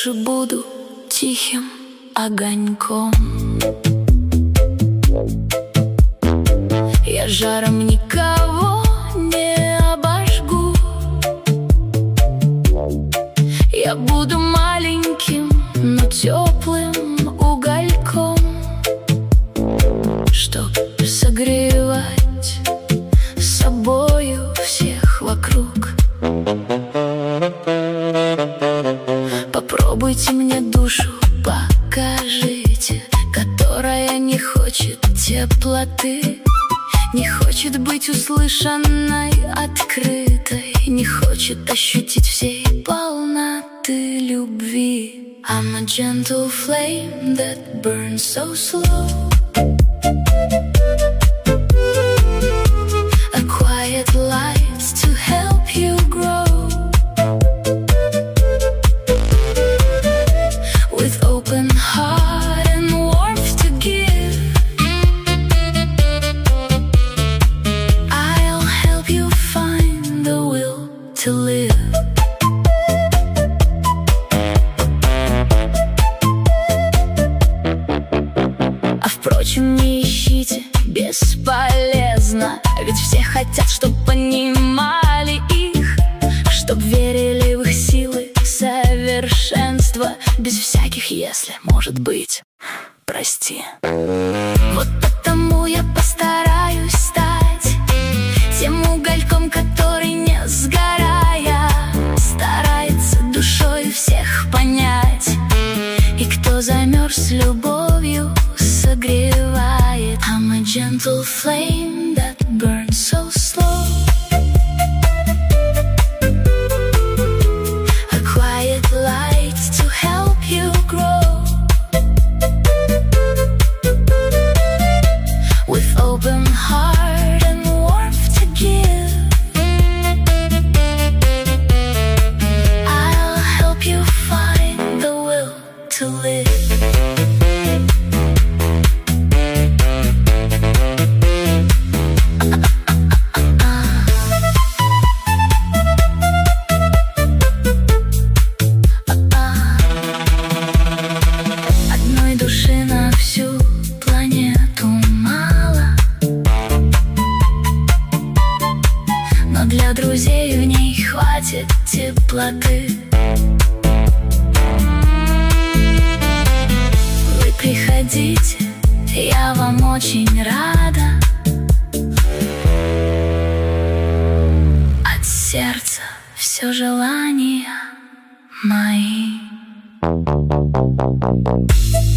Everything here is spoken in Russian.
больше буду тихим огоньком. Я жаром никого не обожгу. Я буду маленьким, но теплым угольком, чтоб согревать собою всех вокруг. Попробуйте мне душу, покажите, которая не хочет теплоты, не хочет быть услышанной, открытой, не хочет ощутить всей полноты любви. I'm a gentle flame that burns so slow, a quiet light to help you grow, with open heart and warmth to give. I'll help you find the will to live. А впрочем, не ищите, бесполезно, ведь все хотят, чтоб понимали их, чтоб верили в их силы, совершенство, без всяких «если», может быть, прости. Вот потому я постараюсь стать тем угольком, который, не сгорая, старается душой всех понять, и кто замерз, любовью согревает. I'm a gentle flame that burns so slow, a quiet light to help you grow, with open heart and warmth to give. I'll help you find the will to live. Одной души на всю планету мало, но для друзей в ней хватит теплоты. Вы приходите, я вам очень рада. От сердца все желания мои.